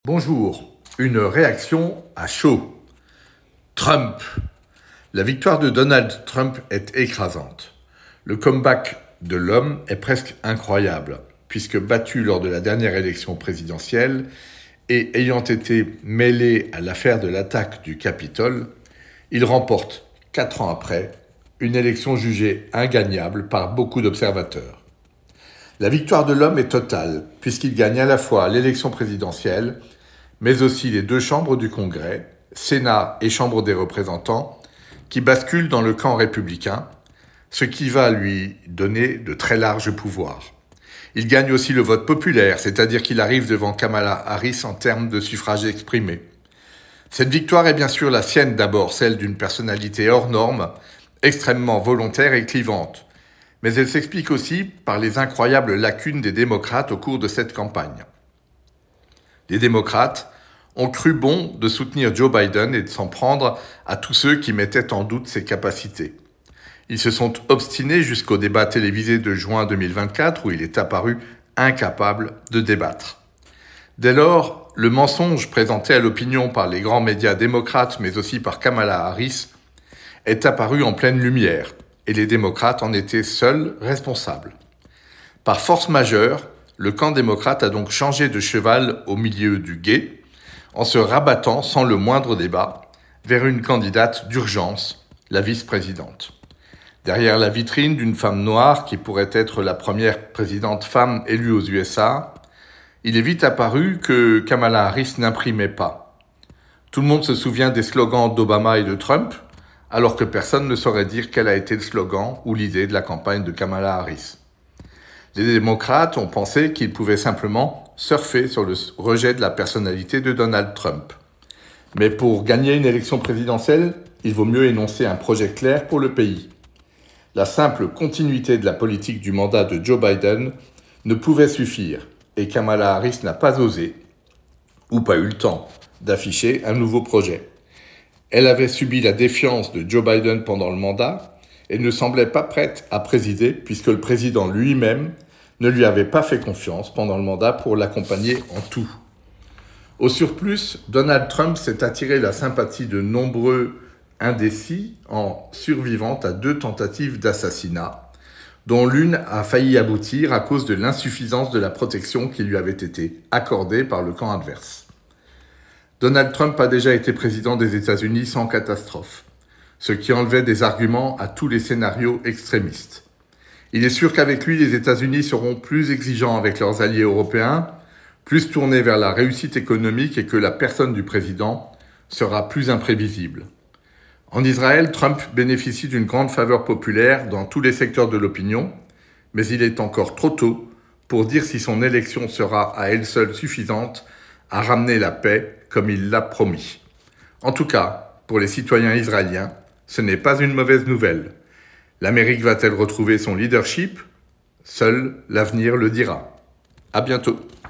Bonjour, une réaction à chaud. Trump. La victoire de Donald Trump est écrasante. Le comeback de l'homme est presque incroyable, puisque battu lors de la dernière élection présidentielle et ayant été mêlé à l'affaire de l'attaque du Capitole, il remporte, 4 ans après, une élection jugée ingagnable par beaucoup d'observateurs. La victoire de l'homme est totale, puisqu'il gagne à la fois l'élection présidentielle, mais aussi les 2 chambres du Congrès, Sénat et Chambre des représentants, qui basculent dans le camp républicain, ce qui va lui donner de très larges pouvoirs. Il gagne aussi le vote populaire, c'est-à-dire qu'il arrive devant Kamala Harris en termes de suffrage exprimé. Cette victoire est bien sûr la sienne d'abord, celle d'une personnalité hors norme, extrêmement volontaire et clivante. Mais elle s'explique aussi par les incroyables lacunes des démocrates au cours de cette campagne. Les démocrates ont cru bon de soutenir Joe Biden et de s'en prendre à tous ceux qui mettaient en doute ses capacités. Ils se sont obstinés jusqu'au débat télévisé de juin 2024 où il est apparu incapable de débattre. Dès lors, le mensonge présenté à l'opinion par les grands médias démocrates mais aussi par Kamala Harris est apparu en pleine lumière. Et les démocrates en étaient seuls responsables. Par force majeure, le camp démocrate a donc changé de cheval au milieu du gué, en se rabattant sans le moindre débat vers une candidate d'urgence, la vice-présidente. Derrière la vitrine d'une femme noire qui pourrait être la première présidente femme élue aux USA, il est vite apparu que Kamala Harris n'imprimait pas. Tout le monde se souvient des slogans d'Obama et de Trump, alors que personne ne saurait dire quel a été le slogan ou l'idée de la campagne de Kamala Harris. Les démocrates ont pensé qu'ils pouvaient simplement surfer sur le rejet de la personnalité de Donald Trump. Mais pour gagner une élection présidentielle, il vaut mieux énoncer un projet clair pour le pays. La simple continuité de la politique du mandat de Joe Biden ne pouvait suffire, et Kamala Harris n'a pas osé, ou pas eu le temps, d'afficher un nouveau projet. Elle avait subi la défiance de Joe Biden pendant le mandat et ne semblait pas prête à présider puisque le président lui-même ne lui avait pas fait confiance pendant le mandat pour l'accompagner en tout. Au surplus, Donald Trump s'est attiré la sympathie de nombreux indécis en survivant à 2 tentatives d'assassinat, dont l'une a failli aboutir à cause de l'insuffisance de la protection qui lui avait été accordée par le camp adverse. Donald Trump a déjà été président des États-Unis sans catastrophe, ce qui enlevait des arguments à tous les scénarios extrémistes. Il est sûr qu'avec lui, les États-Unis seront plus exigeants avec leurs alliés européens, plus tournés vers la réussite économique et que la personne du président sera plus imprévisible. En Israël, Trump bénéficie d'une grande faveur populaire dans tous les secteurs de l'opinion, mais il est encore trop tôt pour dire si son élection sera à elle seule suffisante à ramener la paix comme il l'a promis. En tout cas, pour les citoyens israéliens, ce n'est pas une mauvaise nouvelle. L'Amérique va-t-elle retrouver son leadership ? Seul l'avenir le dira. À bientôt.